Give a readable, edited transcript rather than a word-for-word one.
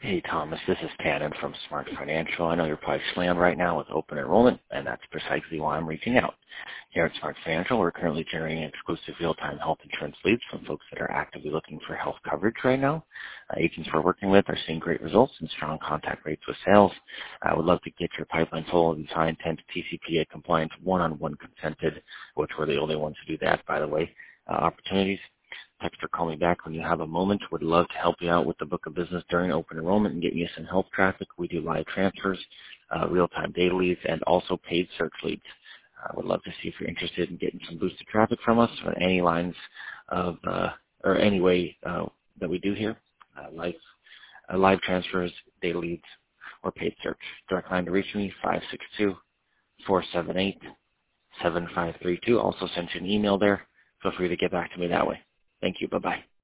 Hey, Thomas, this is Tannen from Smart Financial. I know you're probably slammed right now with open enrollment, and that's precisely why I'm reaching out. Here at Smart Financial, we're currently generating exclusive real-time health insurance leads from folks that are actively looking for health coverage right now. Agents we're working with are seeing great results and strong contact rates with sales. I would love to get your pipeline full of these high-intent TCPA compliant one-on-one consented, which we're the only ones who do that, by the way, opportunities. Text or call me back when you have a moment. Would love to help you out with the book of business during open enrollment and get you some health traffic. We do live transfers, real-time data leads, and also paid search leads. I would love to see if you're interested in getting some boosted traffic from us on any lines of, or any way that we do here, live transfers, data leads, or paid search. Direct line to reach me, 562-478-7532. Also sent you an email there. Feel free to get back to me that way. Thank you. Bye-bye.